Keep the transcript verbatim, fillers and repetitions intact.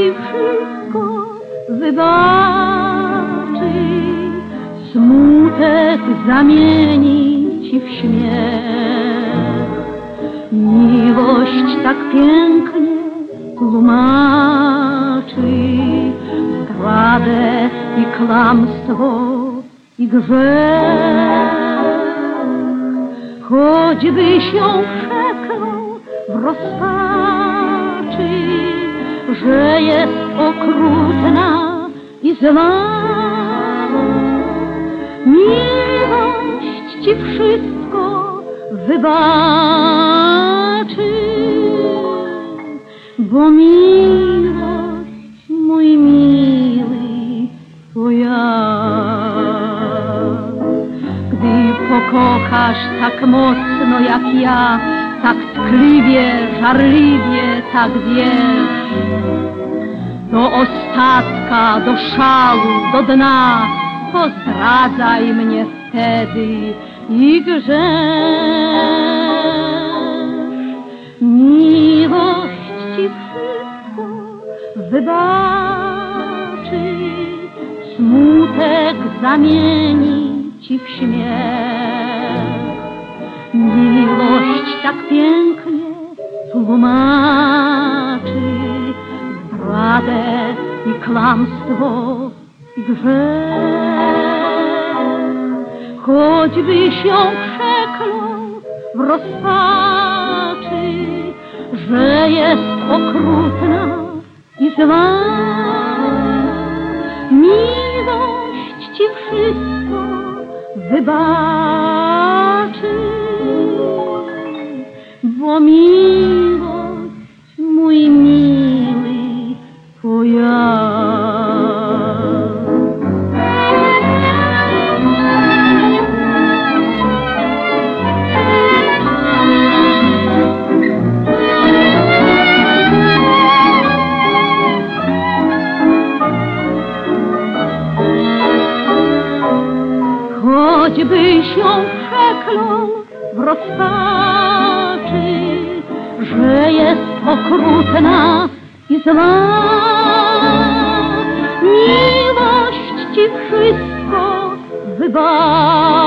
ci wszystko wybaczy, smutek zamieni ci w śmiech. Miłość tak pięknie tłumaczy zdradę i kłamstwo i grzech. Choćbyś ją przeklął w rozpaczy, że jest okrutna i zła, miłość ci wszystko wybaczy, bo miłość, mój miły, to ja. Gdy pokochasz tak mocno jak ja, tak tkliwie, żarliwie, tak wiesz, do ostatka, do szału, do dna, to zdradzaj mnie wtedy i grzesz. Miłość ci wszystko wybaczy, smutek zamieni ci w śmiech. Miłość tak pięknie tłumaczy zdradę i kłamstwo i grzech. Choćbyś ją przeklął w rozpaczy, że jest okrutna i zła, miłość ci wszystko wybaczy, bo miłość, mój miły, to ja. Choćbyś ją przeklął w rozpaczy, że jest okrutna i zła, miłość ci wszystko wybaczy.